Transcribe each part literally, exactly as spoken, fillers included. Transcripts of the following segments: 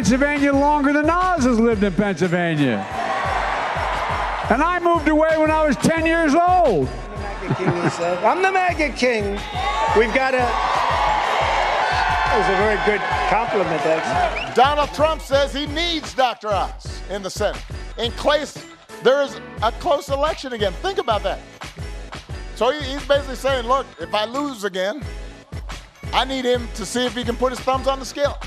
Pennsylvania longer than Oz has lived in Pennsylvania. And I moved away when I was ten years old. I'm the MAGA king, he said. I'm the MAGA king. We've got a... That was a very good compliment, actually. Donald Trump says he needs Doctor Oz in the Senate. In case there is a close election again. Think about that. So he, he's basically saying, look, if I lose again, I need him to see if he can put his thumbs on the scale.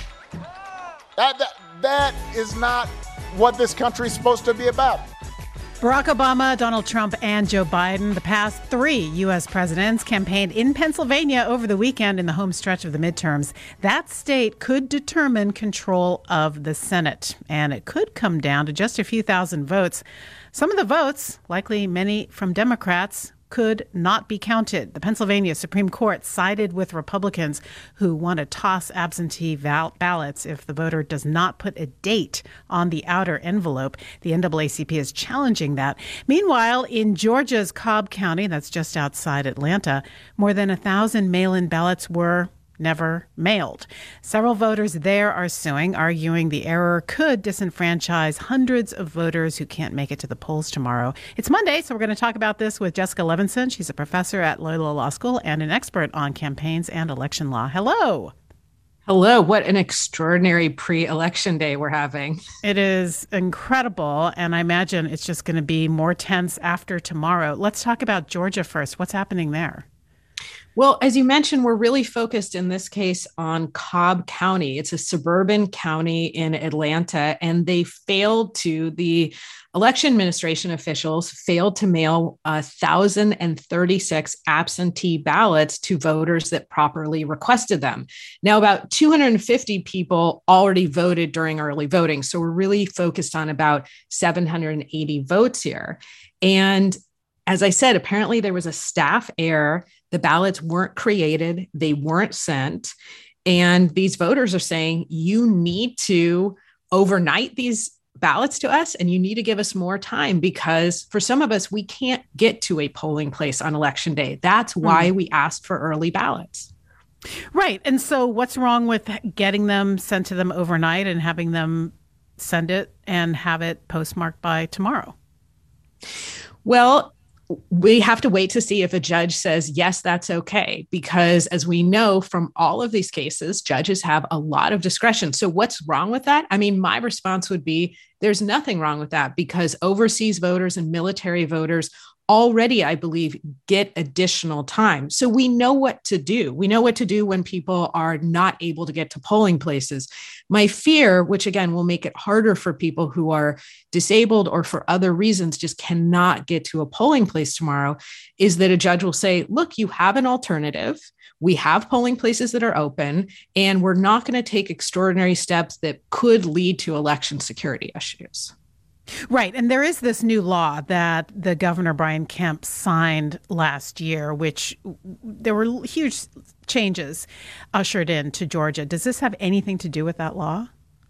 That, that, that is not what this country is supposed to be about. Barack Obama, Donald Trump, and Joe Biden, the past three U S presidents, campaigned in Pennsylvania over the weekend in the home stretch of the midterms. That state could determine control of the Senate, and it could come down to just a few thousand votes. Some of the votes, likely many from Democrats, could not be counted. The Pennsylvania Supreme Court sided with Republicans who want to toss absentee val- ballots if the voter does not put a date on the outer envelope. The N double A C P is challenging that. Meanwhile, in Georgia's Cobb County, that's just outside Atlanta, more than a thousand mail-in ballots were never mailed. Several voters there are suing, arguing the error could disenfranchise hundreds of voters who can't make it to the polls tomorrow. It's Monday, so we're going to talk about this with Jessica Levinson. She's a professor at Loyola Law School and an expert on campaigns and election law. Hello. Hello. What an extraordinary pre-election day we're having. It is incredible, and I imagine it's just going to be more tense after tomorrow. Let's talk about Georgia first. What's happening there? Well, as you mentioned, we're really focused in this case on Cobb County. It's a suburban county in Atlanta, and they failed to, the election administration officials failed to mail one thousand thirty-six absentee ballots to voters that properly requested them. Now, about two hundred fifty people already voted during early voting. So we're really focused on about seven hundred eighty votes here. And as I said, apparently there was a staff error. The ballots weren't created. They weren't sent. And these voters are saying, you need to overnight these ballots to us, and you need to give us more time, because for some of us, we can't get to a polling place on election day. That's why mm-hmm. we asked for early ballots. Right. And so what's wrong with getting them sent to them overnight and having them send it and have it postmarked by tomorrow? Well, we have to wait to see if a judge says, yes, that's okay, because as we know from all of these cases, judges have a lot of discretion. So what's wrong with that? I mean, my response would be there's nothing wrong with that, because overseas voters and military voters already, I believe, get additional time. So we know what to do. We know what to do when people are not able to get to polling places. My fear, which again will make it harder for people who are disabled or for other reasons just cannot get to a polling place tomorrow, is that a judge will say, look, you have an alternative. We have polling places that are open, and we're not going to take extraordinary steps that could lead to election security issues. Right. And there is this new law that the Governor Brian Kemp signed last year, which there were huge changes ushered in to Georgia. Does this have anything to do with that law?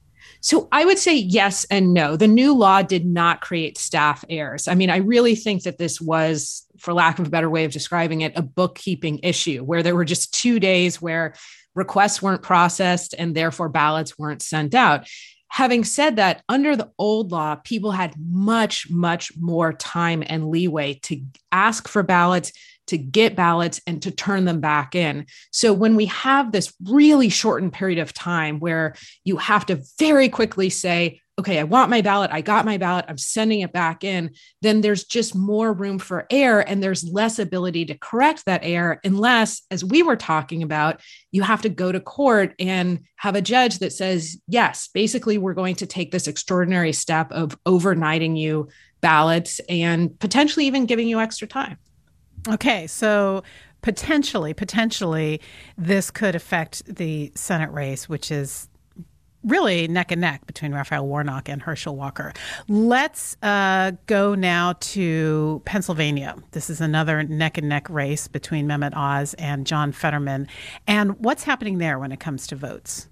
So I would say yes and no. The new law did not create staff errors. I mean, I really think that this was, for lack of a better way of describing it, a bookkeeping issue where there were just two days where requests weren't processed and therefore ballots weren't sent out. Having said that, under the old law, people had much, much more time and leeway to ask for ballots, to get ballots, and to turn them back in. So when we have this really shortened period of time where you have to very quickly say, okay, I want my ballot, I got my ballot, I'm sending it back in, then there's just more room for error, and there's less ability to correct that error unless, as we were talking about, you have to go to court and have a judge that says, yes, basically we're going to take this extraordinary step of overnighting you ballots and potentially even giving you extra time. Okay, so potentially, potentially this could affect the Senate race, which is really neck and neck between Raphael Warnock and Herschel Walker. Let's uh, go now to Pennsylvania. This is another neck and neck race between Mehmet Oz and John Fetterman. And what's happening there when it comes to votes?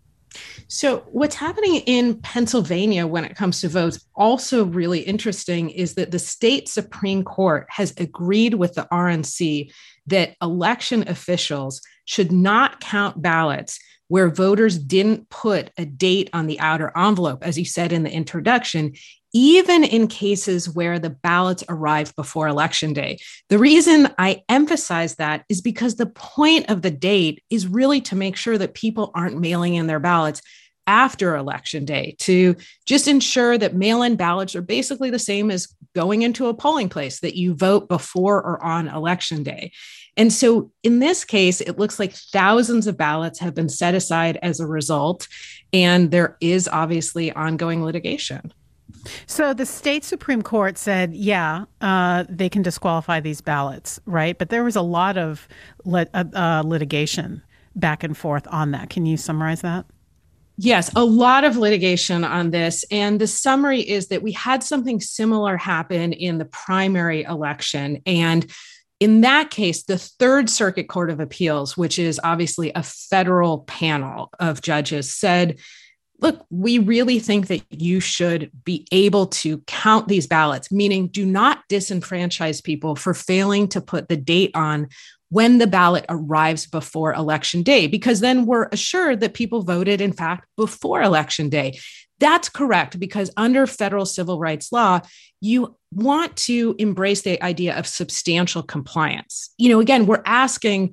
So what's happening in Pennsylvania when it comes to votes, also really interesting, is that the state Supreme Court has agreed with the R N C that election officials should not count ballots where voters didn't put a date on the outer envelope, as you said in the introduction, even in cases where the ballots arrive before Election Day. The reason I emphasize that is because the point of the date is really to make sure that people aren't mailing in their ballots after Election Day, to just ensure that mail-in ballots are basically the same as going into a polling place, that you vote before or on Election Day. And so in this case, it looks like thousands of ballots have been set aside as a result, and there is obviously ongoing litigation. So the state Supreme Court said, yeah, uh, they can disqualify these ballots, right? But there was a lot of lit- uh, uh, litigation back and forth on that. Can you summarize that? Yes, a lot of litigation on this. And the summary is that we had something similar happen in the primary election. And in that case, the Third Circuit Court of Appeals, which is obviously a federal panel of judges, said, look, we really think that you should be able to count these ballots, meaning do not disenfranchise people for failing to put the date on when the ballot arrives before Election Day, because then we're assured that people voted, in fact, before Election Day. That's correct, because under federal civil rights law, you want to embrace the idea of substantial compliance. You know, again, we're asking,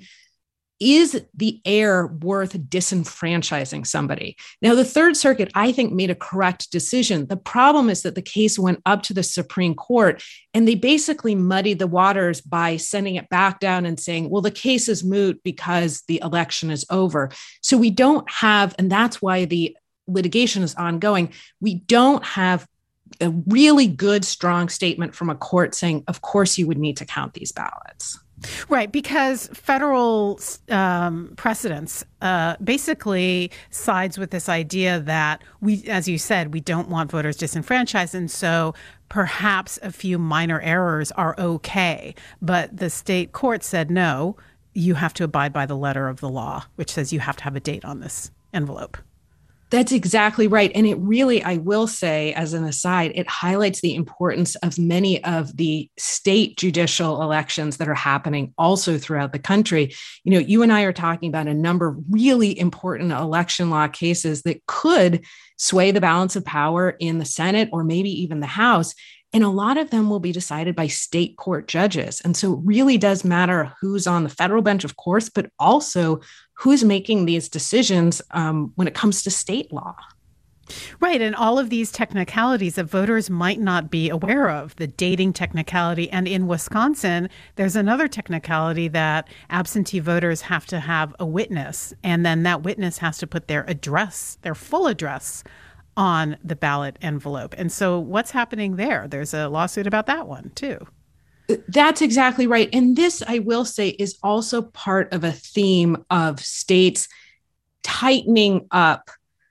is the error worth disenfranchising somebody? Now, the Third Circuit, I think, made a correct decision. The problem is that the case went up to the Supreme Court, and they basically muddied the waters by sending it back down and saying, well, the case is moot because the election is over. So we don't have, and that's why the litigation is ongoing, we don't have a really good, strong statement from a court saying, of course, you would need to count these ballots. Right, because federal um, precedents uh, basically sides with this idea that we, as you said, we don't want voters disenfranchised, and so perhaps a few minor errors are okay. But the state court said, no, you have to abide by the letter of the law, which says you have to have a date on this envelope. That's exactly right. And it really, I will say, as an aside, it highlights the importance of many of the state judicial elections that are happening also throughout the country. You know, you and I are talking about a number of really important election law cases that could sway the balance of power in the Senate or maybe even the House. And a lot of them will be decided by state court judges. And so it really does matter who's on the federal bench, of course, but also who's making these decisions um, when it comes to state law. Right. And all of these technicalities that voters might not be aware of, the dating technicality. And in Wisconsin, there's another technicality that absentee voters have to have a witness. And then that witness has to put their address, their full address, on the ballot envelope. And so what's happening there? There's a lawsuit about that one, too. That's exactly right. And this, I will say, is also part of a theme of states tightening up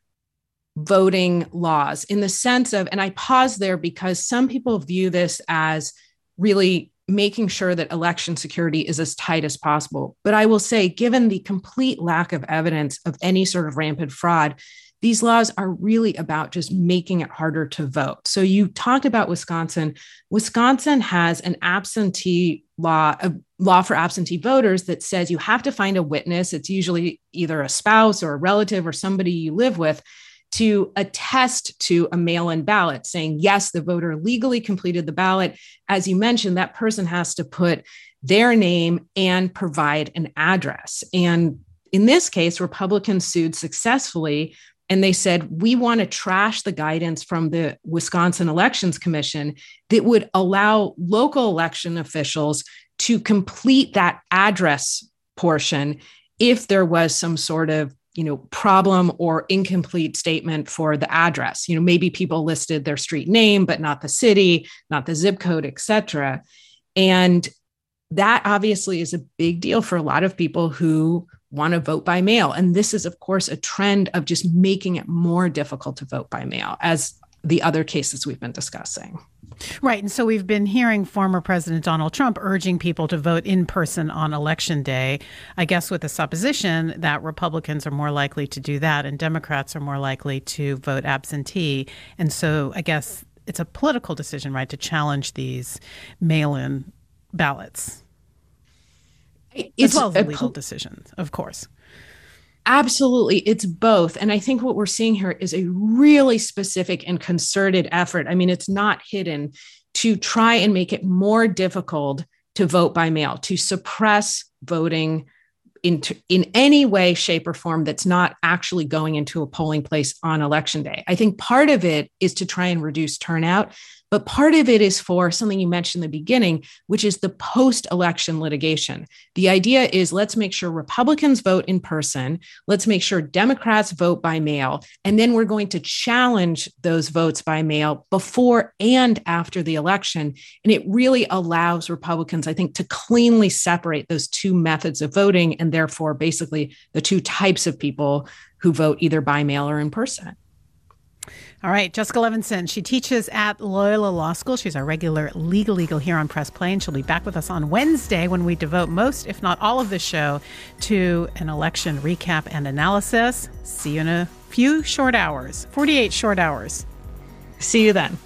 voting laws in the sense of, and I pause there because some people view this as really making sure that election security is as tight as possible. But I will say, given the complete lack of evidence of any sort of rampant fraud, these laws are really about just making it harder to vote. So you talked about Wisconsin. Wisconsin has an absentee law, a law for absentee voters that says you have to find a witness. It's usually either a spouse or a relative or somebody you live with to attest to a mail-in ballot saying, yes, the voter legally completed the ballot. As you mentioned, that person has to put their name and provide an address. And in this case, Republicans sued successfully. And they said, we want to trash the guidance from the Wisconsin Elections Commission that would allow local election officials to complete that address portion if there was some sort of, you know, problem or incomplete statement for the address. You know, maybe people listed their street name, but not the city, not the zip code, et cetera. And that obviously is a big deal for a lot of people who want to vote by mail. And this is, of course, a trend of just making it more difficult to vote by mail, as the other cases we've been discussing. Right. And so we've been hearing former President Donald Trump urging people to vote in person on Election Day, I guess with the supposition that Republicans are more likely to do that and Democrats are more likely to vote absentee. And so I guess it's a political decision, right, to challenge these mail-in ballots. It's as well as a a legal po- decision, of course. Absolutely. It's both. And I think what we're seeing here is a really specific and concerted effort. I mean, it's not hidden, to try and make it more difficult to vote by mail, to suppress voting in, in any way, shape, or form that's not actually going into a polling place on election day. I think part of it is to try and reduce turnout, but part of it is for something you mentioned in the beginning, which is the post-election litigation. The idea is, let's make sure Republicans vote in person, let's make sure Democrats vote by mail, and then we're going to challenge those votes by mail before and after the election. And it really allows Republicans, I think, to cleanly separate those two methods of voting, and therefore basically the two types of people who vote either by mail or in person. All right, Jessica Levinson, she teaches at Loyola Law School. She's our regular Legal Eagle here on Press Play, and she'll be back with us on Wednesday when we devote most, if not all of the show to an election recap and analysis. See you in a few short hours, forty-eight short hours. See you then.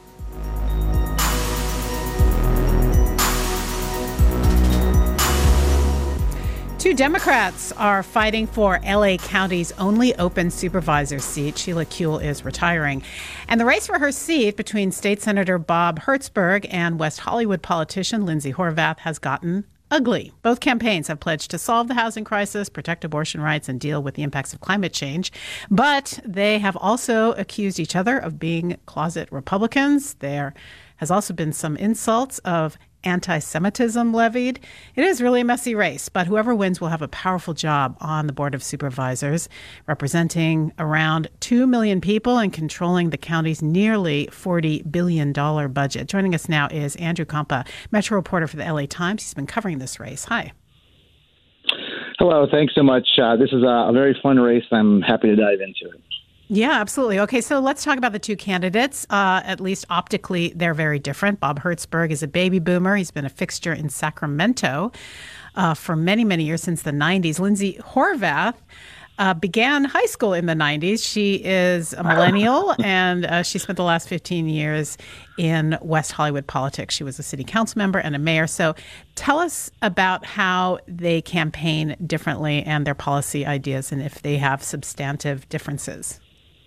Two Democrats are fighting for L A County's only open supervisor seat. Sheila Kuehl is retiring. And the race for her seat between State Senator Bob Hertzberg and West Hollywood politician Lindsay Horvath has gotten ugly. Both campaigns have pledged to solve the housing crisis, protect abortion rights, and deal with the impacts of climate change. But they have also accused each other of being closet Republicans. There has also been some insults of anti-Semitism levied. It is really a messy race, but whoever wins will have a powerful job on the Board of Supervisors, representing around two million people and controlling the county's nearly forty billion dollars budget. Joining us now is Andrew Kompa, Metro reporter for the L A Times. He's been covering this race. Hi. Hello. Thanks so much. Uh, this is a, a very fun race. I'm happy to dive into it. Yeah, absolutely. Okay, so let's talk about the two candidates. Uh, at least optically, they're very different. Bob Hertzberg is a baby boomer. He's been a fixture in Sacramento uh, for many, many years, since the nineties. Lindsay Horvath uh, began high school in the nineties. She is a millennial, and uh, she spent the last fifteen years in West Hollywood politics. She was a city council member and a mayor. So tell us about how they campaign differently and their policy ideas, and if they have substantive differences.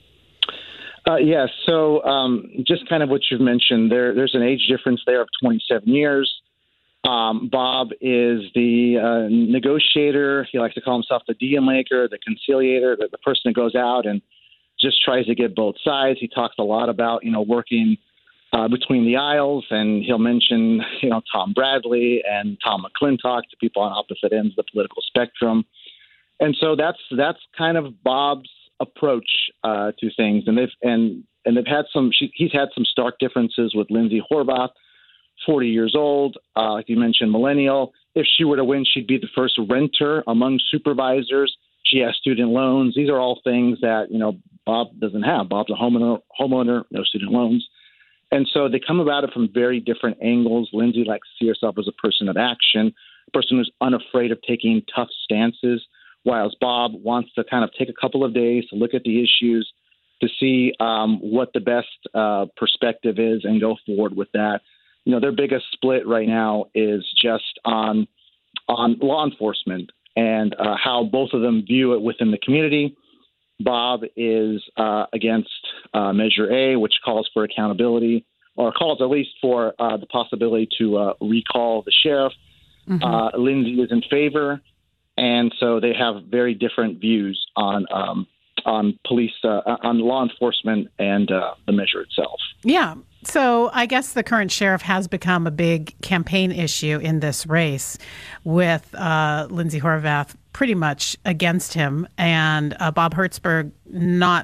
Uh, yes. So um, just kind of what you've mentioned, there, there's an age difference there of twenty-seven years. Um, Bob is the uh, negotiator. He likes to call himself the deal maker, the conciliator, the, the person that goes out and just tries to get both sides. He talks a lot about, you know, working uh, between the aisles, and he'll mention, you know, Tom Bradley and Tom McClintock to people on opposite ends of the political spectrum. And so that's that's kind of Bob's approach uh, to things, and they've and and they've had some. She, he's had some stark differences with Lindsay Horvath, forty years old, uh, like you mentioned, millennial. If she were to win, she'd be the first renter among supervisors. She has student loans. These are all things that, you know, Bob doesn't have. Bob's a homeowner, homeowner, no student loans, and so they come about it from very different angles. Lindsay likes to see herself as a person of action, a person who's unafraid of taking tough stances, while Bob wants to kind of take a couple of days to look at the issues, to see um, what the best uh, perspective is and go forward with that. You know, their biggest split right now is just on on law enforcement and uh, how both of them view it within the community. Bob is uh, against uh, Measure A, which calls for accountability, or calls at least for uh, the possibility to uh, recall the sheriff. Mm-hmm. Uh, Lindsay is in favor. And so they have very different views on um, on police, uh, on law enforcement, and uh, the measure itself. Yeah. So I guess the current sheriff has become a big campaign issue in this race, with uh, Lindsay Horvath pretty much against him, and uh, Bob Hertzberg not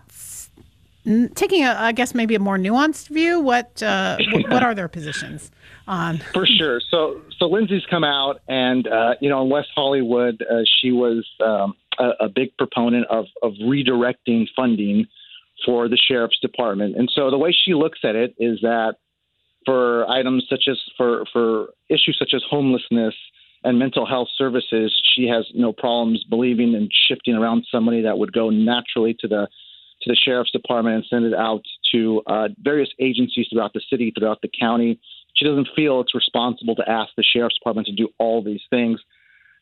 n- taking, a, I guess, maybe a more nuanced view. What uh, w- what are their positions on? For sure. So so Lindsay's come out, and uh, you know, in West Hollywood, uh, she was um, a, a big proponent of of redirecting funding for the sheriff's department. And so the way she looks at it is that for items such as for for issues such as homelessness and mental health services, she has no problems believing in shifting around somebody that would go naturally to the to the sheriff's department and send it out to uh, various agencies throughout the city, throughout the county. She doesn't feel it's responsible to ask the sheriff's department to do all these things.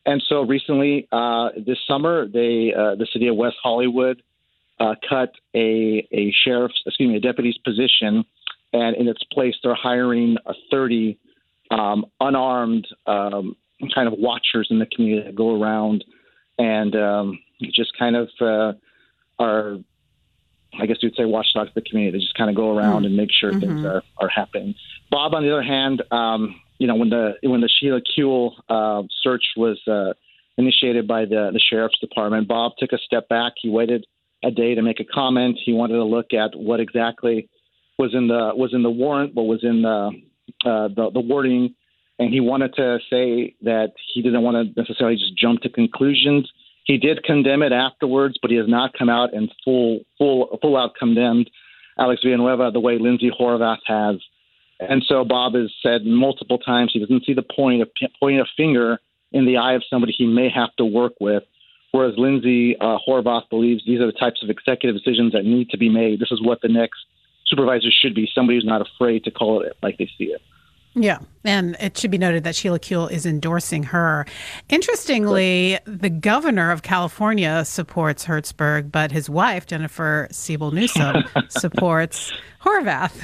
And so recently, uh, this summer, they uh, the city of West Hollywood uh, cut a a sheriff's, excuse me, a deputy's position, and in its place, they're hiring a thirty um, unarmed um, kind of watchers in the community that go around and um, just kind of uh, are, I guess you'd say, watchdogs of the community. They just kind of go around mm-hmm. and make sure mm-hmm. things are, are happening. Bob, on the other hand, um, you know, when the when the Sheila Kuehl uh, search was uh, initiated by the, the sheriff's department, Bob took a step back. He waited a day to make a comment. He wanted to look at what exactly was in the was in the warrant, what was in the uh, the, the wording, and he wanted to say that he didn't want to necessarily just jump to conclusions. He did condemn it afterwards, but he has not come out and full full full out condemned Alex Villanueva the way Lindsay Horvath has. And so Bob has said multiple times he doesn't see the point of pointing a finger in the eye of somebody he may have to work with, whereas Lindsay uh, Horvath believes these are the types of executive decisions that need to be made. This is what the next supervisor should be, somebody who's not afraid to call it like they see it. Yeah, and it should be noted that Sheila Kuehl is endorsing her. Interestingly, the governor of California supports Hertzberg, but his wife, Jennifer Siebel Newsom, supports Horvath.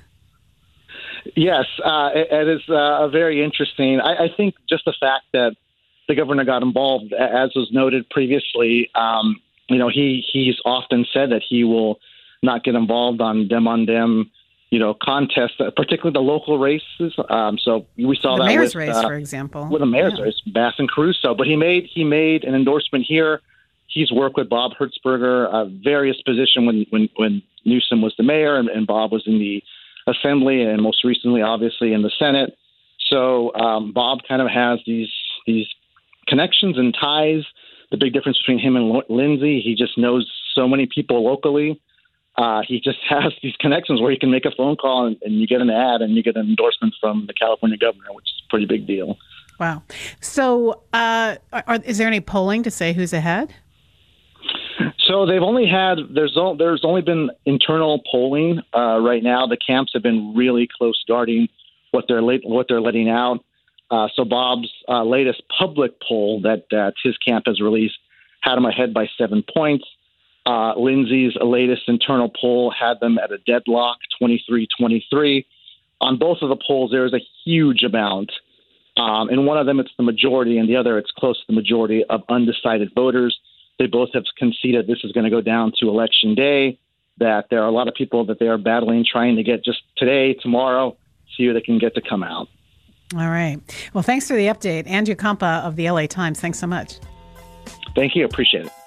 Yes, uh, it, it is uh, very interesting. I, I think just the fact that the governor got involved, as was noted previously, um, you know, he he's often said that he will not get involved on dem-on-dem, you know, contests, particularly the local races. Um, so we saw the that mayor's with, race, uh, for example. With the mayor's yeah. race, Bass and Caruso. But he made he made an endorsement here. He's worked with Bob Hertzberger, uh, various positions when, when, when Newsom was the mayor and, and Bob was in the Assembly and most recently, obviously, in the Senate. So um, Bob kind of has these these connections and ties. The big difference between him and L- Lindsay, he just knows so many people locally. Uh, he just has these connections where he can make a phone call and, and you get an ad and you get an endorsement from the California governor, which is a pretty big deal. Wow. So uh, are, is there any polling to say who's ahead? So they've only had there's o- there's only been internal polling uh, right now. The camps have been really close guarding what they're la- what they're letting out. Uh, so Bob's uh, latest public poll that that his camp has released had him ahead by seven points. Uh, Lindsay's latest internal poll had them at a deadlock, twenty-three twenty-three. On both of the polls, there is a huge amount. Um, in one of them, it's the majority, and the other, it's close to the majority of undecided voters. They both have conceded this is going to go down to Election Day, that there are a lot of people that they are battling, trying to get just today, tomorrow, see who they can get to come out. All right. Well, thanks for the update. Andrew Kompa of the L A Times. Thanks so much. Thank you. Appreciate it.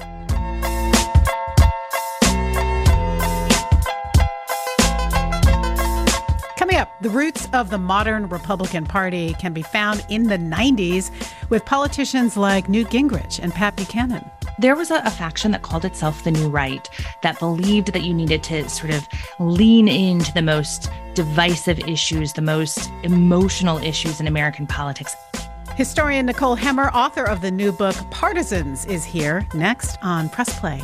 Coming up, the roots of the modern Republican Party can be found in the nineties with politicians like Newt Gingrich and Pat Buchanan. There was a, a faction that called itself the New Right that believed that you needed to sort of lean into the most divisive issues, the most emotional issues in American politics. Historian Nicole Hemmer, author of the new book Partisans, is here next on Press Play.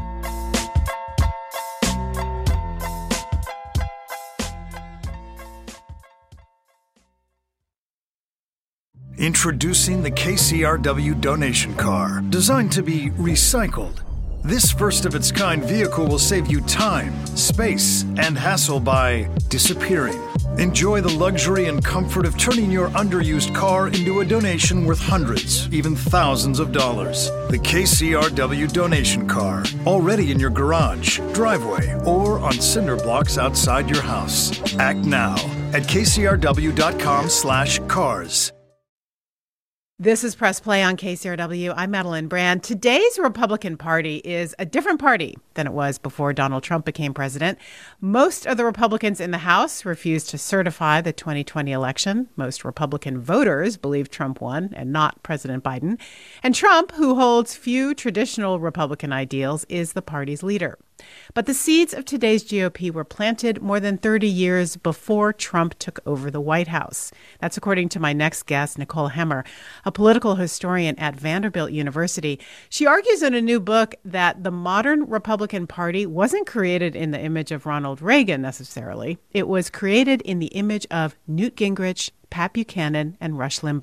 Introducing the K C R W donation car, designed to be recycled. This first-of-its-kind vehicle will save you time, space, and hassle by disappearing. Enjoy the luxury and comfort of turning your underused car into a donation worth hundreds, even thousands of dollars. The K C R W donation car, already in your garage, driveway, or on cinder blocks outside your house. Act now at k c r w dot com slash cars. This is Press Play on K C R W. I'm Madeline Brand. Today's Republican Party is a different party than it was before Donald Trump became president. Most of the Republicans in the House refused to certify the twenty twenty election. Most Republican voters believe Trump won and not President Biden. And Trump, who holds few traditional Republican ideals, is the party's leader. But the seeds of today's G O P were planted more than thirty years before Trump took over the White House. That's according to my next guest, Nicole Hemmer, a political historian at Vanderbilt University. She argues in a new book that the modern Republican Party wasn't created in the image of Ronald Reagan necessarily. It was created in the image of Newt Gingrich, Pat Buchanan, and Rush Limbaugh.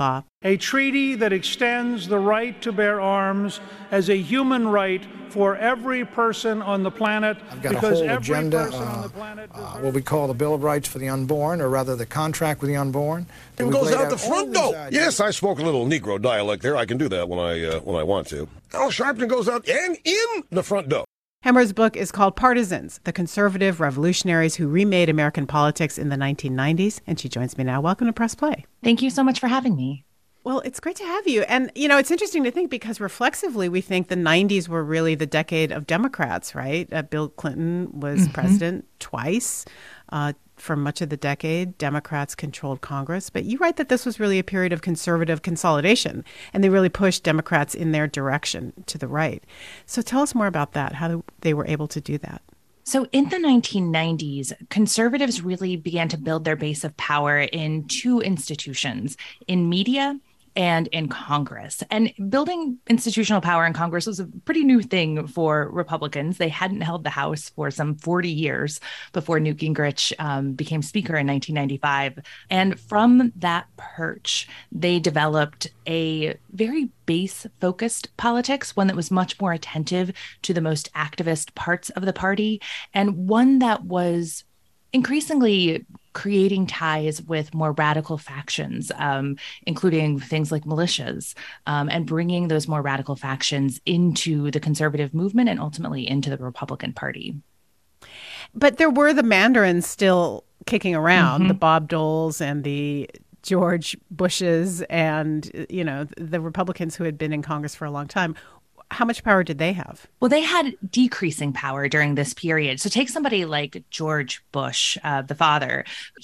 a treaty that extends the right to bear arms as a human right for every person on the planet. I've got because a whole every agenda, person on the uh, planet uh, what we call the Bill of Rights for the Unborn, or rather the contract with the unborn. It We've goes laid out the all front these door. ideas. Yes, I spoke a little Negro dialect there. I can do that when I uh, when I want to. Al Sharpton goes out and in the front door. Hemmer's book is called Partisans, the Conservative Revolutionaries Who Remade American Politics in the nineteen nineties. And she joins me now. Welcome to Press Play. Thank you so much for having me. Well, it's great to have you. And, you know, it's interesting to think because reflexively, we think the nineties were really the decade of Democrats, right? Uh, Bill Clinton was mm-hmm. president twice. Uh, for much of the decade, Democrats controlled Congress. But you write that this was really a period of conservative consolidation, and they really pushed Democrats in their direction to the right. So tell us more about that, how they were able to do that. So in the nineteen nineties, conservatives really began to build their base of power in two institutions, in media and in Congress. And building institutional power in Congress was a pretty new thing for Republicans. They hadn't held the House for some forty years before Newt Gingrich um, became Speaker in nineteen ninety-five. And from that perch, they developed a very base-focused politics, one that was much more attentive to the most activist parts of the party, and one that was increasingly creating ties with more radical factions, um, including things like militias, um, and bringing those more radical factions into the conservative movement and ultimately into the Republican Party. But there were the Mandarins still kicking around, Mm-hmm. the Bob Doles and the George Bushes and, you know, the Republicans who had been in Congress for a long time. How much power did they have? Well, they had decreasing power during this period. So take somebody like George Bush, uh, the father.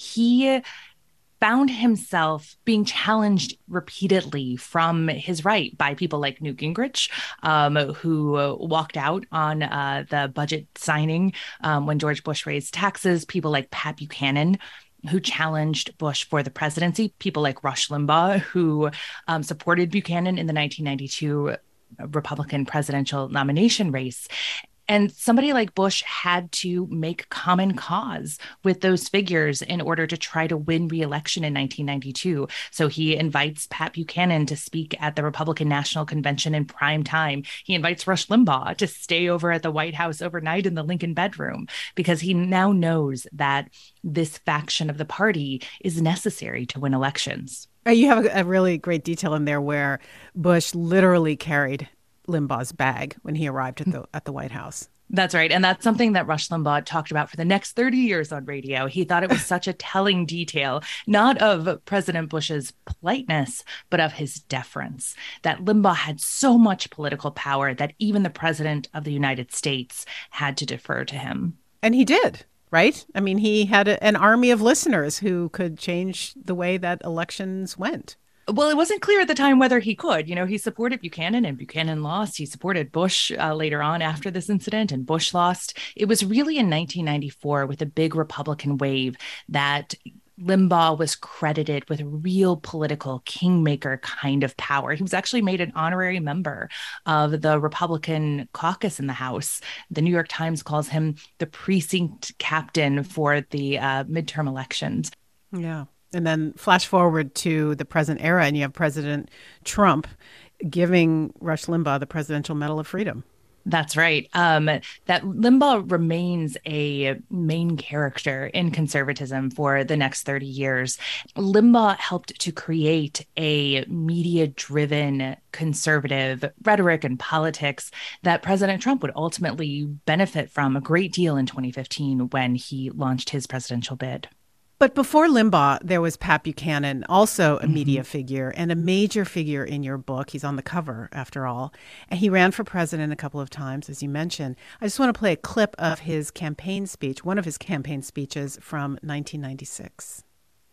He found himself being challenged repeatedly from his right by people like Newt Gingrich, um, who uh, walked out on uh, the budget signing um, when George Bush raised taxes, people like Pat Buchanan, who challenged Bush for the presidency, people like Rush Limbaugh, who um, supported Buchanan in the nineteen ninety-two Republican presidential nomination race. And somebody like Bush had to make common cause with those figures in order to try to win re-election in nineteen ninety-two. So he invites Pat Buchanan to speak at the Republican National Convention in prime time. He invites Rush Limbaugh to stay over at the White House overnight in the Lincoln bedroom, because he now knows that this faction of the party is necessary to win elections. You have a, a really great detail in there where Bush literally carried Limbaugh's bag when he arrived at the at the White House. That's right. And that's something that Rush Limbaugh talked about for the next thirty years on radio. He thought it was such a telling detail, not of President Bush's politeness, but of his deference, that Limbaugh had so much political power that even the president of the United States had to defer to him. And he did. Right? I mean, he had a, an army of listeners who could change the way that elections went. Well, it wasn't clear at the time whether he could. You know, he supported Buchanan and Buchanan lost. He supported Bush uh, later on after this incident and Bush lost. It was really in nineteen ninety-four with a big Republican wave that Limbaugh was credited with real political kingmaker kind of power. He was actually made an honorary member of the Republican caucus in the House. The New York Times calls him the precinct captain for the uh, midterm elections. Yeah. And then flash forward to the present era, and you have President Trump giving Rush Limbaugh the Presidential Medal of Freedom. That's right. Um, that Limbaugh remains a main character in conservatism for the next thirty years. Limbaugh helped to create a media-driven conservative rhetoric and politics that President Trump would ultimately benefit from a great deal in twenty fifteen when he launched his presidential bid. But before Limbaugh, there was Pat Buchanan, also a media mm-hmm. figure and a major figure in your book. He's on the cover, after all. And he ran for president a couple of times, as you mentioned. I just want to play a clip of his campaign speech, one of his campaign speeches from nineteen ninety-six.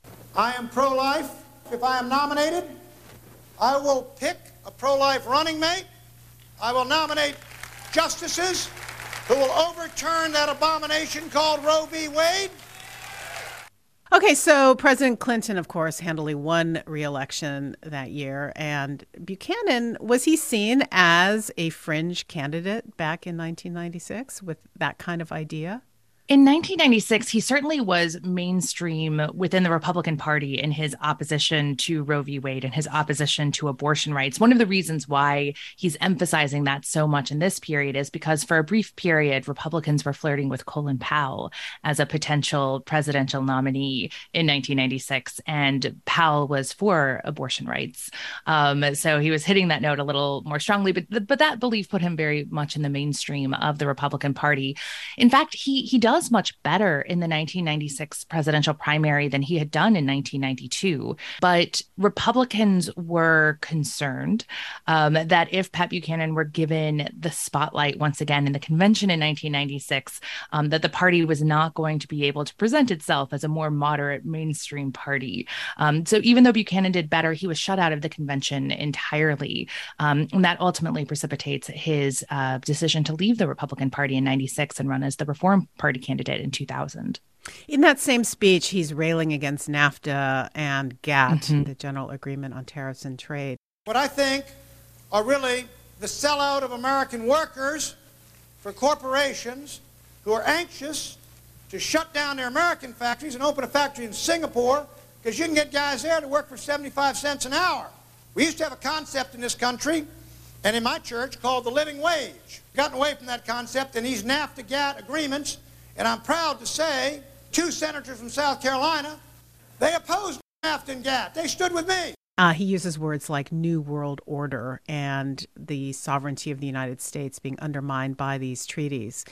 I am pro-life. If I am nominated, I will pick a pro-life running mate. I will nominate justices who will overturn that abomination called Roe v. Wade. Okay, so President Clinton, of course, handily won re-election that year. And Buchanan, was he seen as a fringe candidate back in nineteen ninety-six with that kind of idea? In nineteen ninety-six, he certainly was mainstream within the Republican Party in his opposition to Roe v. Wade and his opposition to abortion rights. One of the reasons why he's emphasizing that so much in this period is because for a brief period, Republicans were flirting with Colin Powell as a potential presidential nominee in nineteen ninety-six, and Powell was for abortion rights. Um, so he was hitting that note a little more strongly, but, but that belief put him very much in the mainstream of the Republican Party. In fact, he, he does much better in the nineteen ninety-six presidential primary than he had done in nineteen ninety-two. But Republicans were concerned um, that if Pat Buchanan were given the spotlight once again in the convention in nineteen ninety-six, um, that the party was not going to be able to present itself as a more moderate mainstream party. Um, so even though Buchanan did better, he was shut out of the convention entirely. Um, and that ultimately precipitates his uh, decision to leave the Republican Party in ninety-six and run as the Reform Party candidate in two thousand. In that same speech, he's railing against NAFTA and GATT, mm-hmm. the General Agreement on Tariffs and Trade. What I think are really the sellout of American workers for corporations who are anxious to shut down their American factories and open a factory in Singapore because you can get guys there to work for seventy-five cents an hour. We used to have a concept in this country and in my church called the living wage. Gotten away from that concept in these NAFTA GATT agreements, and I'm proud to say two senators from South Carolina, they opposed NAFTA and GATT. They stood with me. Uh, he uses words like New World Order and the sovereignty of the United States being undermined by these treaties.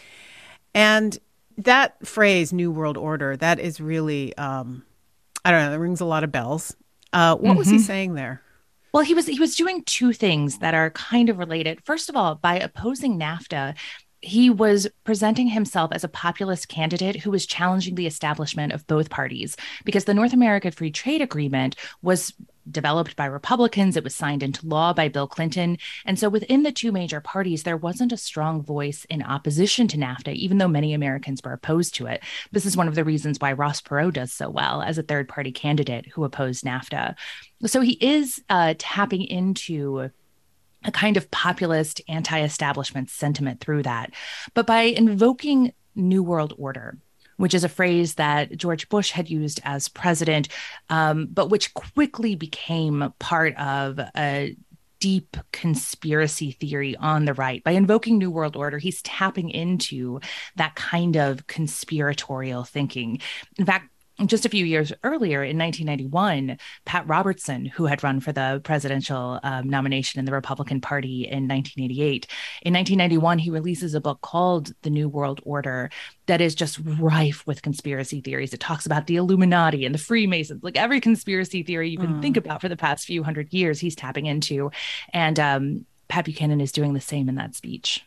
And that phrase, New World Order, that is really, um, I don't know, it rings a lot of bells. Uh, what mm-hmm. was he saying there? Well, he was he was doing two things that are kind of related. First of all, by opposing NAFTA, he was presenting himself as a populist candidate who was challenging the establishment of both parties, because the North American Free Trade Agreement was developed by Republicans. It was signed into law by Bill Clinton. And so within the two major parties, there wasn't a strong voice in opposition to NAFTA, even though many Americans were opposed to it. This is one of the reasons why Ross Perot does so well as a third party candidate who opposed NAFTA. So he is uh, tapping into a kind of populist anti-establishment sentiment through that. But by invoking New World Order, which is a phrase that George Bush had used as president, um, but which quickly became part of a deep conspiracy theory on the right. By invoking New World Order, he's tapping into that kind of conspiratorial thinking. In fact, just a few years earlier, in nineteen ninety-one, Pat Robertson, who had run for the presidential um, nomination in the Republican Party in nineteen eighty-eight, in nineteen ninety-one, he releases a book called The New World Order that is just rife with conspiracy theories. It talks about the Illuminati and the Freemasons, like every conspiracy theory you can mm. think about for the past few hundred years, he's tapping into. And um, Pat Buchanan is doing the same in that speech.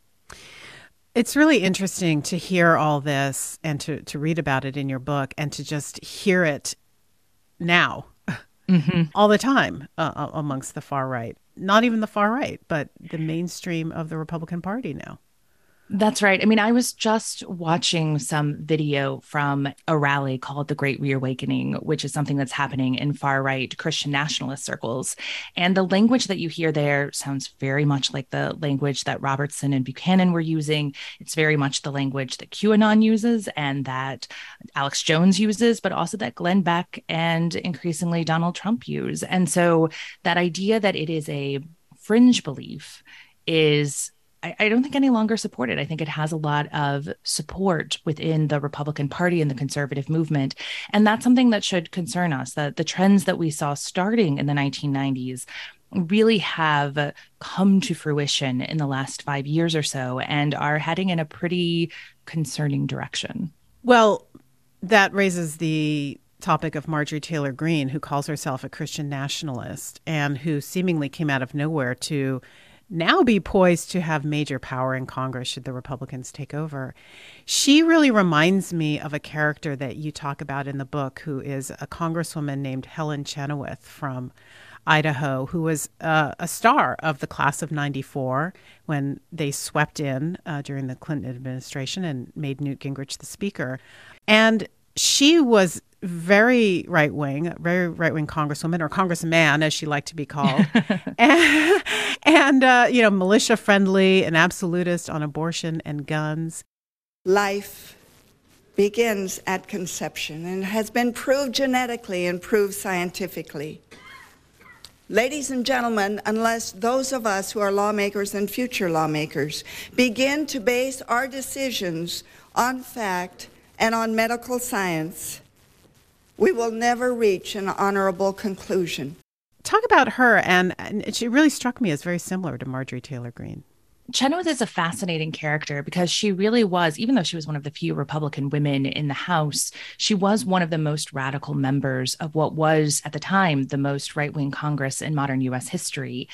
It's really interesting to hear all this and to, to read about it in your book and to just hear it now, mm-hmm. all the time uh, amongst the far right. Not even the far right, but the mainstream of the Republican Party now. That's right. I mean, I was just watching some video from a rally called the Great Reawakening, which is something that's happening in far-right Christian nationalist circles. And the language that you hear there sounds very much like the language that Robertson and Buchanan were using. It's very much the language that QAnon uses and that Alex Jones uses, but also that Glenn Beck and increasingly Donald Trump use. And so that idea that it is a fringe belief is I don't think any longer supported. I think it has a lot of support within the Republican Party and the conservative movement. And that's something that should concern us, that the trends that we saw starting in the nineteen nineties really have come to fruition in the last five years or so and are heading in a pretty concerning direction. Well, that raises the topic of Marjorie Taylor Greene, who calls herself a Christian nationalist and who seemingly came out of nowhere to now be poised to have major power in Congress should the Republicans take over. She really reminds me of a character that you talk about in the book, who is a congresswoman named Helen Chenoweth from Idaho, who was uh, a star of the class of ninety-four when they swept in uh, during the Clinton administration and made Newt Gingrich the speaker. And she was very right-wing, very right-wing congresswoman, or congressman, as she liked to be called, and, and uh, you know, militia-friendly and absolutist on abortion and guns. Life begins at conception and has been proved genetically and proved scientifically. Ladies and gentlemen, unless those of us who are lawmakers and future lawmakers begin to base our decisions on fact and on medical science, we will never reach an honorable conclusion. Talk about her, and, and she really struck me as very similar to Marjorie Taylor Greene. Chenoweth is a fascinating character because she really was, even though she was one of the few Republican women in the House, she was one of the most radical members of what was, at the time, the most right-wing Congress in modern U S history.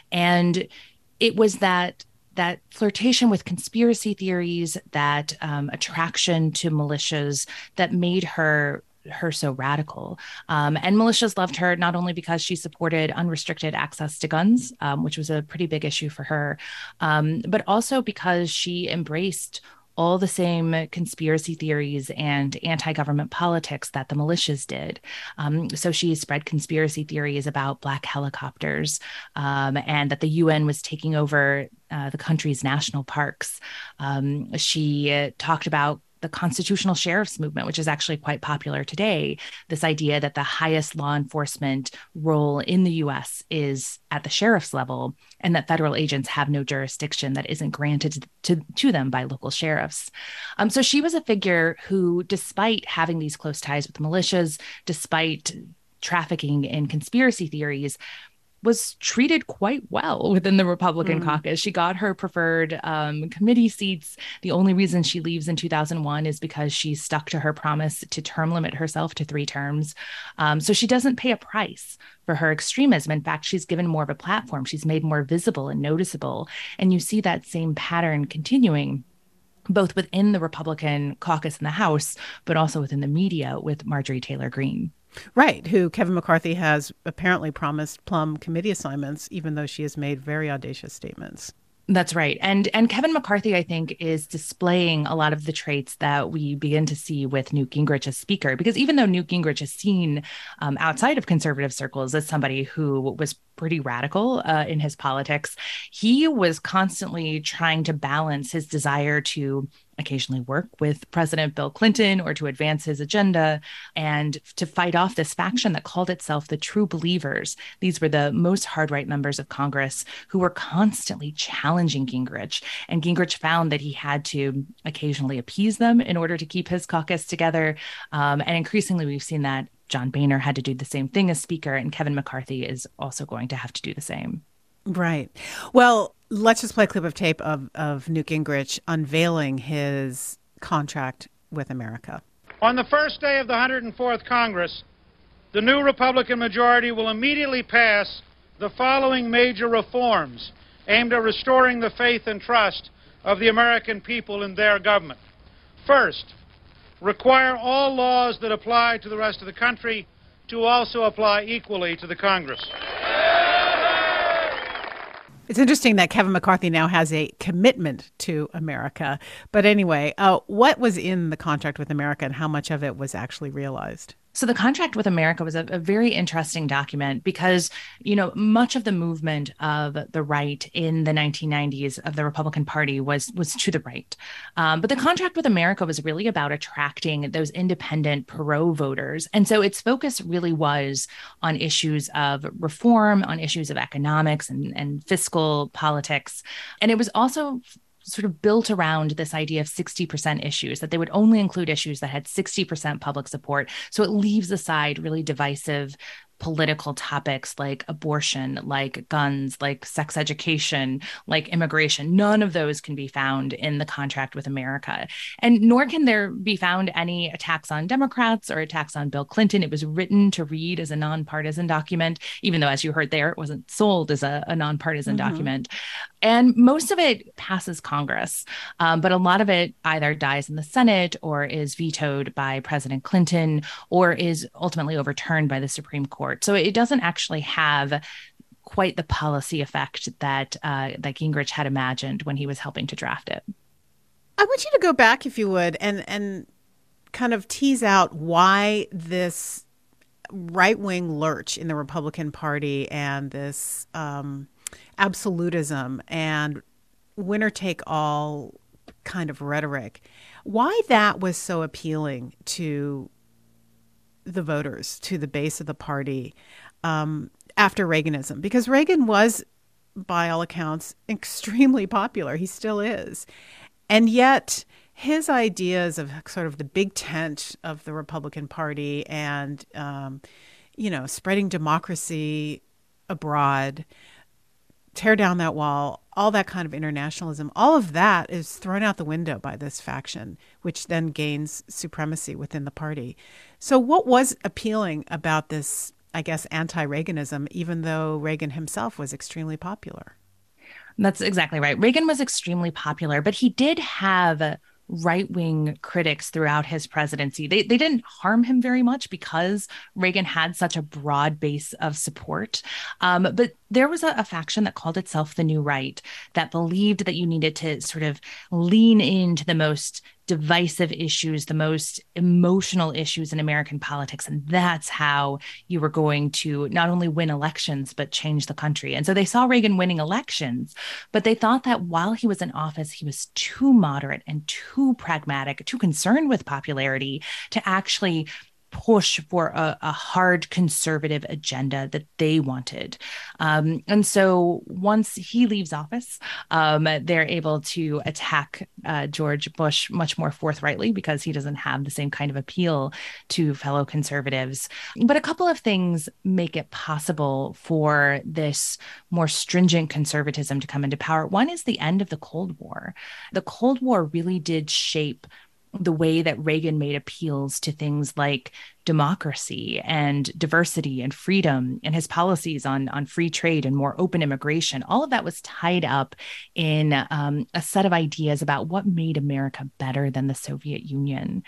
And it was that that flirtation with conspiracy theories, that um, attraction to militias that made her her so radical. Um, and militias loved her not only because she supported unrestricted access to guns, um, which was a pretty big issue for her, um, but also because she embraced all the same conspiracy theories and anti-government politics that the militias did. Um, so she spread conspiracy theories about Black helicopters um, and that the U N was taking over uh, the country's national parks. Um, she uh, talked about the constitutional sheriff's movement, which is actually quite popular today, this idea that the highest law enforcement role in the U S is at the sheriff's level, and that federal agents have no jurisdiction that isn't granted to, to them by local sheriffs. Um, so she was a figure who, despite having these close ties with militias, despite trafficking in conspiracy theories, was treated quite well within the Republican mm. caucus. She got her preferred um, committee seats. The only reason she leaves in two thousand one is because she stuck to her promise to term limit herself to three terms. Um, so she doesn't pay a price for her extremism. In fact, she's given more of a platform. She's made more visible and noticeable. And you see that same pattern continuing both within the Republican caucus in the House, but also within the media with Marjorie Taylor Greene. Right, who Kevin McCarthy has apparently promised plum committee assignments, even though she has made very audacious statements. That's right. And and Kevin McCarthy, I think, is displaying a lot of the traits that we begin to see with Newt Gingrich as Speaker, because even though Newt Gingrich is seen um, outside of conservative circles as somebody who was pretty radical uh, in his politics, he was constantly trying to balance his desire to occasionally work with President Bill Clinton or to advance his agenda and to fight off this faction that called itself the True Believers. These were the most hard-right members of Congress who were constantly challenging Gingrich. And Gingrich found that he had to occasionally appease them in order to keep his caucus together. Um, and increasingly, we've seen that John Boehner had to do the same thing as Speaker, and Kevin McCarthy is also going to have to do the same. Right. Well, let's just play a clip of tape of, of Newt Gingrich unveiling his contract with America. On the first day of the one hundred fourth Congress, the new Republican majority will immediately pass the following major reforms aimed at restoring the faith and trust of the American people in their government. First, require all laws that apply to the rest of the country to also apply equally to the Congress. It's interesting that Kevin McCarthy now has a commitment to America. But anyway, uh, what was in the contract with America and how much of it was actually realized? So the contract with America was a, a very interesting document because, you know, much of the movement of the right in the nineteen nineties of the Republican Party was was to the right. Um, but the contract with America was really about attracting those independent pro voters. And so its focus really was on issues of reform, on issues of economics and, and fiscal politics. And it was also sort of built around this idea of sixty percent issues, that they would only include issues that had sixty percent public support. So it leaves aside really divisive political topics like abortion, like guns, like sex education, like immigration. None of those can be found in the contract with America. And nor can there be found any attacks on Democrats or attacks on Bill Clinton. It was written to read as a nonpartisan document, even though, as you heard there, it wasn't sold as a, a nonpartisan mm-hmm. document. And most of it passes Congress, um, but a lot of it either dies in the Senate or is vetoed by President Clinton or is ultimately overturned by the Supreme Court. So it doesn't actually have quite the policy effect that uh, that Gingrich had imagined when he was helping to draft it. I want you to go back, if you would, and and kind of tease out why this right-wing lurch in the Republican Party and this um, absolutism and winner-take-all kind of rhetoric. Why that was so appealing to the voters, to the base of the party um, after Reaganism? Because Reagan was, by all accounts, extremely popular. He still is. And yet his ideas of sort of the big tent of the Republican Party and, um, you know, spreading democracy abroad, tear down that wall, all that kind of internationalism, all of that is thrown out the window by this faction, which then gains supremacy within the party. So what was appealing about this, I guess, anti-Reaganism, even though Reagan himself was extremely popular? That's exactly right. Reagan was extremely popular, but he did have right-wing critics throughout his presidency. They they didn't harm him very much because Reagan had such a broad base of support. Um, but there was a, a faction that called itself the New Right that believed that you needed to sort of lean into the most divisive issues, the most emotional issues in American politics. And that's how you were going to not only win elections, but change the country. And so they saw Reagan winning elections, but they thought that while he was in office, he was too moderate and too pragmatic, too concerned with popularity to actually push for a, a hard conservative agenda that they wanted. Um, and so once he leaves office, um, they're able to attack uh, George Bush much more forthrightly because he doesn't have the same kind of appeal to fellow conservatives. But a couple of things make it possible for this more stringent conservatism to come into power. One is the end of the Cold War. The Cold War really did shape the way that Reagan made appeals to things like democracy and diversity and freedom, and his policies on, on free trade and more open immigration. All of that was tied up in um, a set of ideas about what made America better than the Soviet Union.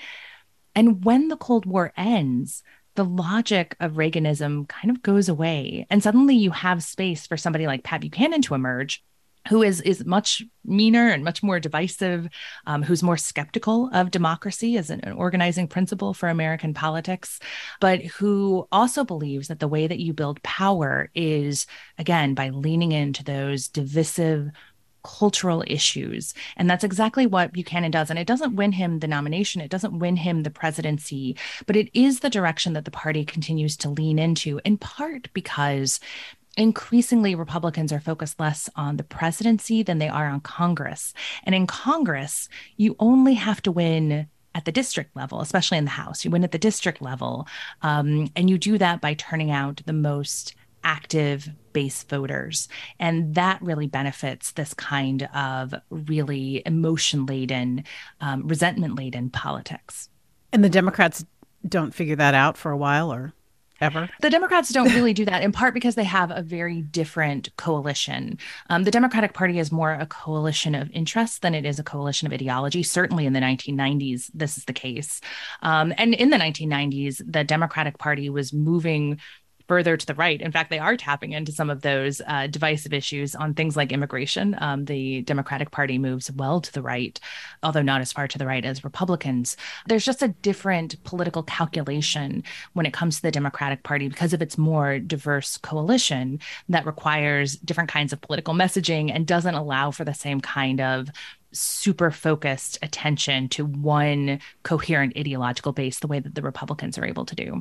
And when the Cold War ends, the logic of Reaganism kind of goes away. And suddenly you have space for somebody like Pat Buchanan to emerge, who is is much meaner and much more divisive, um, who's more skeptical of democracy as an, an organizing principle for American politics, but who also believes that the way that you build power is, again, by leaning into those divisive cultural issues. And that's exactly what Buchanan does. And it doesn't win him the nomination. It doesn't win him the presidency, but it is the direction that the party continues to lean into, in part because increasingly, Republicans are focused less on the presidency than they are on Congress. And in Congress, you only have to win at the district level, especially in the House. You win at the district level. Um, and you do that by turning out the most active base voters. And that really benefits this kind of really emotion-laden, um, resentment-laden politics. And the Democrats don't figure that out for a while, or ever? The Democrats don't really do that, in part because they have a very different coalition. Um, the Democratic Party is more a coalition of interests than it is a coalition of ideology. Certainly in the nineteen nineties, this is the case. Um, and in the nineteen nineties, the Democratic Party was moving further to the right. In fact, they are tapping into some of those uh, divisive issues on things like immigration. Um, the Democratic Party moves well to the right, although not as far to the right as Republicans. There's just a different political calculation when it comes to the Democratic Party because of its more diverse coalition that requires different kinds of political messaging and doesn't allow for the same kind of super focused attention to one coherent ideological base the way that the Republicans are able to do.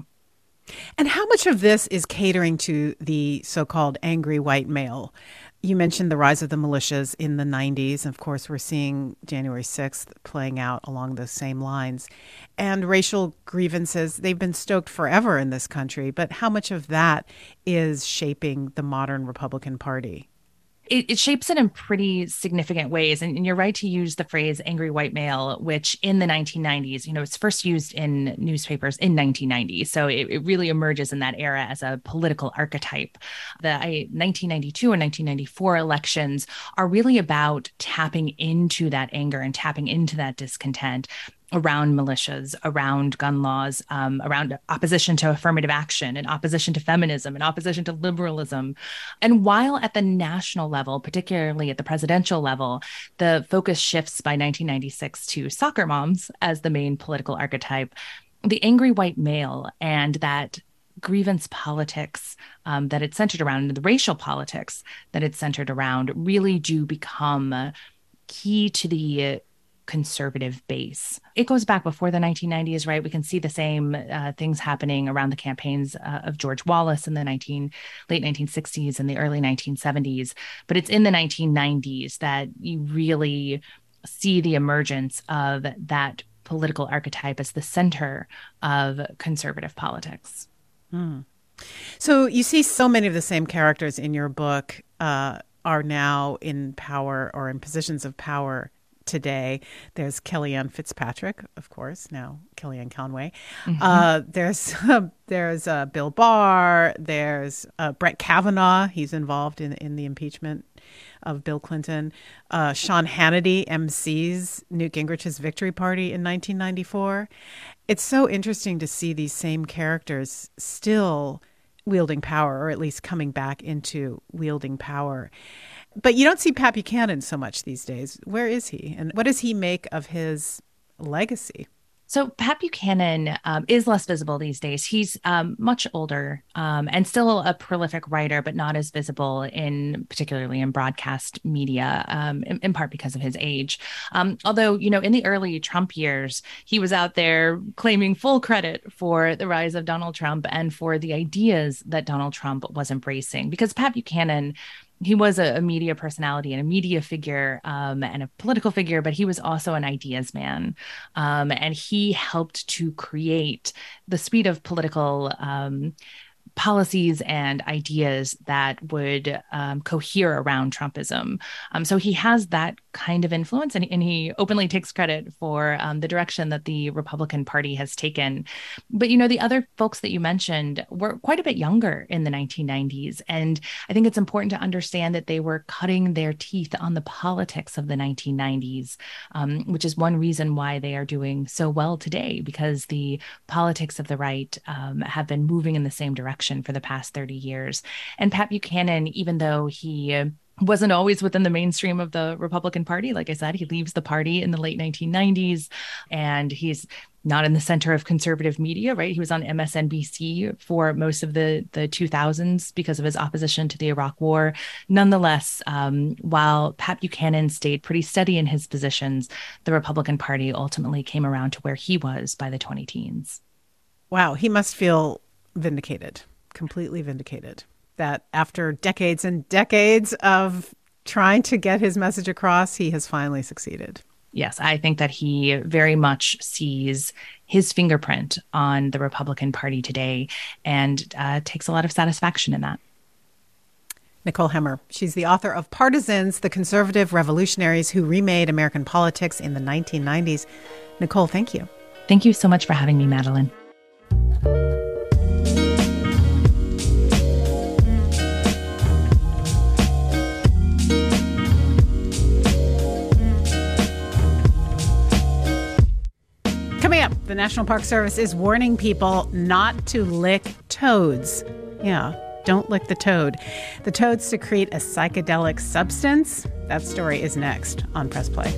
And how much of this is catering to the so-called angry white male? You mentioned the rise of the militias in the nineties. Of course, we're seeing January sixth playing out along those same lines. And racial grievances, they've been stoked forever in this country. But how much of that is shaping the modern Republican Party? It, it shapes it in pretty significant ways. And, and you're right to use the phrase angry white male, which in the nineteen nineties, you know, it's first used in newspapers in nineteen ninety. So it, it really emerges in that era as a political archetype. The I, nineteen ninety-two and nineteen ninety-four elections are really about tapping into that anger and tapping into that discontent around militias, around gun laws, um, around opposition to affirmative action and opposition to feminism and opposition to liberalism. And while at the national level, particularly at the presidential level, the focus shifts by nineteen ninety-six to soccer moms as the main political archetype, the angry white male and that grievance politics um, that it's centered around, and the racial politics that it's centered around really do become key to the conservative base. It goes back before the nineteen nineties, right? We can see the same uh, things happening around the campaigns uh, of George Wallace in the nineteen late nineteen sixties and the early nineteen seventies. But it's in the nineteen nineties that you really see the emergence of that political archetype as the center of conservative politics. Hmm. So you see so many of the same characters in your book uh, are now in power or in positions of power today. There's Kellyanne Fitzpatrick, of course, now Kellyanne Conway. Mm-hmm. Uh, there's uh, there's uh, Bill Barr. There's uh, Brett Kavanaugh. He's involved in, in the impeachment of Bill Clinton. Uh, Sean Hannity M Cs Newt Gingrich's victory party in nineteen ninety-four. It's so interesting to see these same characters still wielding power, or at least coming back into wielding power. But you don't see Pat Buchanan so much these days. Where is he? And what does he make of his legacy? So Pat Buchanan um, is less visible these days. He's um, much older um, and still a prolific writer, but not as visible in particularly in broadcast media, um, in, in part because of his age. Um, although, you know, in the early Trump years, he was out there claiming full credit for the rise of Donald Trump and for the ideas that Donald Trump was embracing. Because Pat Buchanan, he was a, a media personality and a media figure um, and a political figure, but he was also an ideas man. Um, and he helped to create the suite of political um, policies and ideas that would um, cohere around Trumpism. Um, so he has that kind of influence, and, and he openly takes credit for um, the direction that the Republican Party has taken. But, you know, the other folks that you mentioned were quite a bit younger in the nineteen nineties. And I think it's important to understand that they were cutting their teeth on the politics of the nineteen nineties, um, which is one reason why they are doing so well today, because the politics of the right um, have been moving in the same direction for the past thirty years. And Pat Buchanan, even though he uh, wasn't always within the mainstream of the Republican Party, like I said, he leaves the party in the late nineteen nineties, and he's not in the center of conservative media, right? He was on M S N B C for most of the, the two thousands because of his opposition to the Iraq War. Nonetheless, um, while Pat Buchanan stayed pretty steady in his positions, the Republican Party ultimately came around to where he was by the twenty teens. Wow, he must feel vindicated, completely vindicated, that after decades and decades of trying to get his message across, he has finally succeeded. Yes, I think that he very much sees his fingerprint on the Republican Party today and uh, takes a lot of satisfaction in that. Nicole Hemmer. She's the author of Partisans, the Conservative Revolutionaries Who Remade American Politics in the nineteen nineties. Nicole, thank you. Thank you so much for having me, Madeline. Coming up, the National Park Service is warning people not to lick toads. Yeah, don't lick the toad. The toads secrete a psychedelic substance. That story is next on Press Play.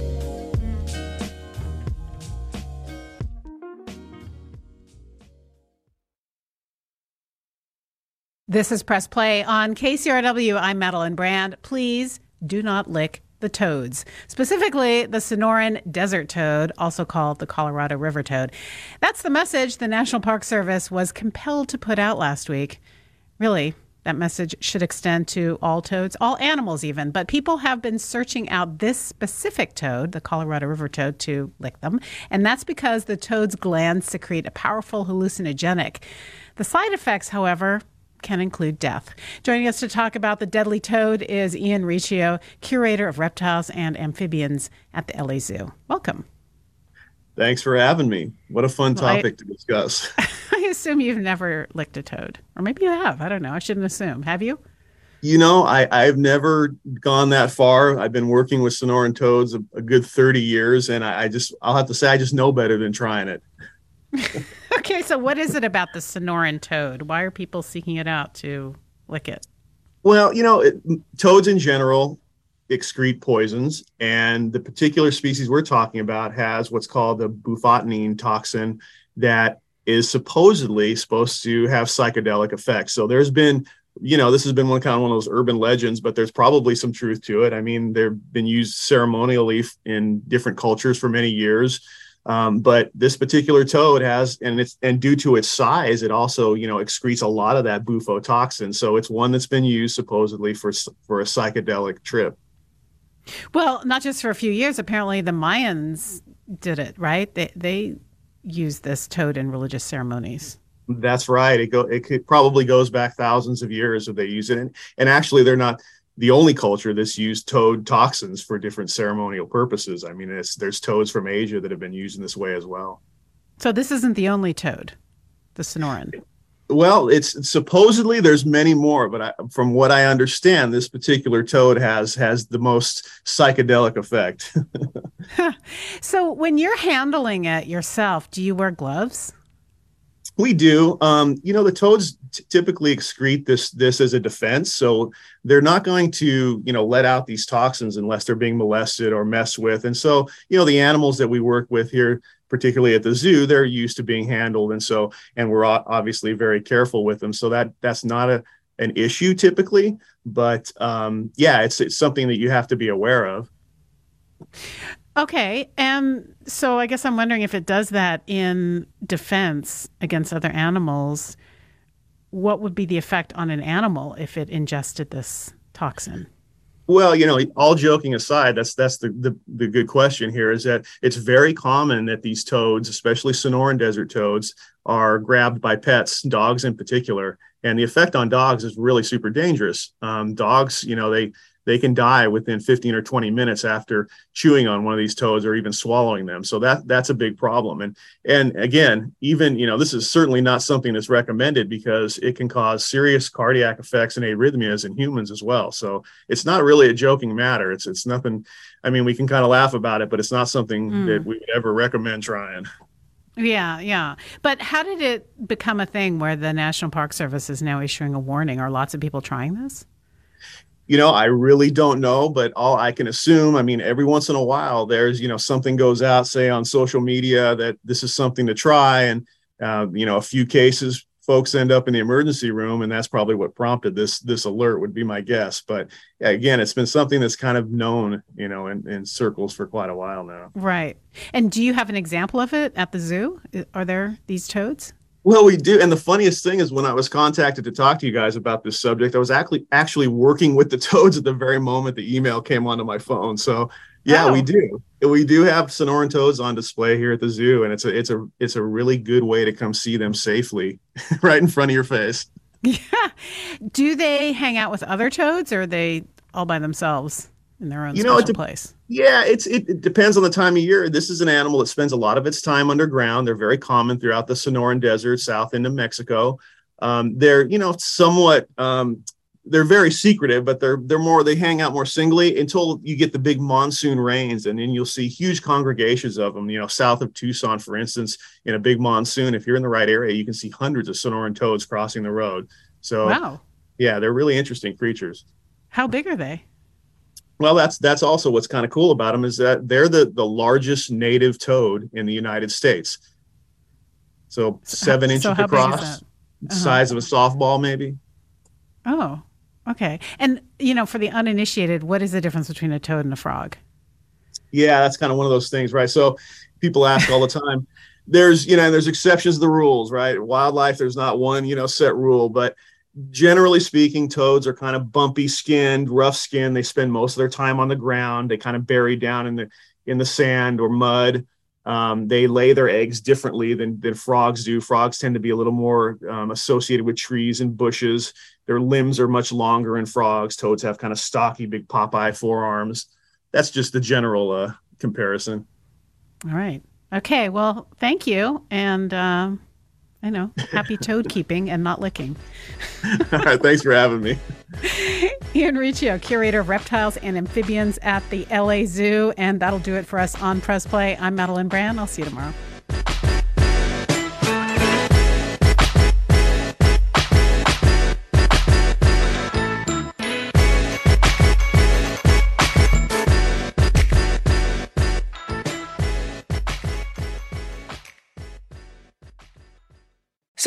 This is Press Play on K C R W. I'm Madeline Brand. Please do not lick the toads, specifically the Sonoran desert toad, also called the Colorado River toad. That's the message the National Park Service was compelled to put out last week. Really, that message should extend to all toads, all animals even, but people have been searching out this specific toad, the Colorado River toad, to lick them, and that's because the toad's glands secrete a powerful hallucinogenic. The side effects, however, can include death. Joining us to talk about the deadly toad is Ian Riccio, curator of reptiles and amphibians at the L A Zoo. Welcome. Thanks for having me. What a fun well, topic I, to discuss. I assume you've never licked a toad, or maybe you have. I don't know. I shouldn't assume. Have you? You know, I, I've never gone that far. I've been working with Sonoran toads a, a good thirty years, and I, I just, I'll have to say, I just know better than trying it. Okay, so what is it about the Sonoran toad? Why are people seeking it out to lick it? Well, you know, it, toads in general excrete poisons, and the particular species we're talking about has what's called the bufotenine toxin that is supposedly supposed to have psychedelic effects. So there's been you know, this has been one kind of one of those urban legends, but there's probably some truth to it. I mean, they've been used ceremonially in different cultures for many years. Um, but this particular toad has, and it's, and due to its size, it also, you know, excretes a lot of that bufotoxin. So it's one that's been used supposedly for, for a psychedelic trip. Well, not just for a few years. Apparently the Mayans did it, right? They, they used this toad in religious ceremonies. That's right. It go, it could, probably goes back thousands of years if they use it. And, and actually they're not the only culture that's used toad toxins for different ceremonial purposes. I mean, it's, there's toads from Asia that have been used in this way as well. So this isn't the only toad, the Sonoran. Well, it's supposedly there's many more, but I, from what I understand, this particular toad has has the most psychedelic effect. So when you're handling it yourself, do you wear gloves? We do. Um, you know, the toads t- typically excrete this this as a defense. So they're not going to, you know, let out these toxins unless they're being molested or messed with. And so, you know, the animals that we work with here, particularly at the zoo, they're used to being handled. And so, and we're obviously very careful with them. So that that's not a an issue typically. But um, yeah, it's it's something that you have to be aware of. Okay. And so I guess I'm wondering if it does that in defense against other animals, what would be the effect on an animal if it ingested this toxin? Well, you know, all joking aside, that's that's the, the, the good question here is that it's very common that these toads, especially Sonoran desert toads, are grabbed by pets, dogs in particular. And the effect on dogs is really super dangerous. Um, dogs, you know, they they can die within fifteen or twenty minutes after chewing on one of these toads or even swallowing them. So that that's a big problem. And and again, even, you know, this is certainly not something that's recommended because it can cause serious cardiac effects and arrhythmias in humans as well. So it's not really a joking matter. It's it's nothing. I mean, we can kind of laugh about it, but it's not something mm. that we would ever recommend trying. Yeah, yeah. But how did it become a thing where the National Park Service is now issuing a warning? Are lots of people trying this? You know, I really don't know, but all I can assume, I mean, every once in a while, there's, you know, something goes out, say on social media that this is something to try. And, uh, you know, a few cases, folks end up in the emergency room. And that's probably what prompted this this alert would be my guess. But yeah, again, it's been something that's kind of known, you know, in, in circles for quite a while now. Right. And do you have an example of it at the zoo? Are there these toads? Well, we do. And the funniest thing is when I was contacted to talk to you guys about this subject, I was actually actually working with the toads at the very moment the email came onto my phone. So yeah, oh. we do. We do have Sonoran toads on display here at the zoo. And it's a it's a it's a really good way to come see them safely right in front of your face. Yeah. Do they hang out with other toads or are they all by themselves in their own you special know, it de- place? Yeah, it's it, it depends on the time of year. This is an animal that spends a lot of its time underground. They're very common throughout the Sonoran Desert, south into Mexico. Um, they're, you know, somewhat, um, they're very secretive, but they're they're more, they hang out more singly until you get the big monsoon rains. And then you'll see huge congregations of them, you know, south of Tucson, for instance, in a big monsoon. If you're in the right area, you can see hundreds of Sonoran toads crossing the road. So, wow. Yeah, they're really interesting creatures. How big are they? Well, that's that's also what's kind of cool about them is that they're the, the largest native toad in the United States. So seven so inches across, uh-huh. size of a softball, maybe. Oh, okay. And, you know, for the uninitiated, what is the difference between a toad and a frog? Yeah, that's kind of one of those things, right? So people ask all the time. There's, you know, there's exceptions to the rules, right? Wildlife, there's not one, you know, set rule, but generally speaking, toads are kind of bumpy skinned, rough skinned. They spend most of their time on the ground. They kind of bury down in the in the sand or mud. Um, they lay their eggs differently than, than frogs do. Frogs tend to be a little more um, associated with trees and bushes. Their limbs are much longer in frogs. Toads have kind of stocky, big Popeye forearms. That's just the general uh, comparison. All right. Okay. Well, thank you. And um I know. Happy toad keeping and not licking. All right. Thanks for having me. Ian Riccio, curator of reptiles and amphibians at the L A Zoo. And that'll do it for us on Press Play. I'm Madeline Brand. I'll see you tomorrow.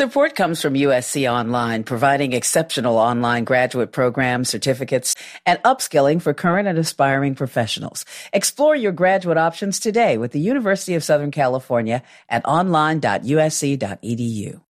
Support comes from U S C Online, providing exceptional online graduate programs, certificates, and upskilling for current and aspiring professionals. Explore your graduate options today with the University of Southern California at online dot u s c dot e d u.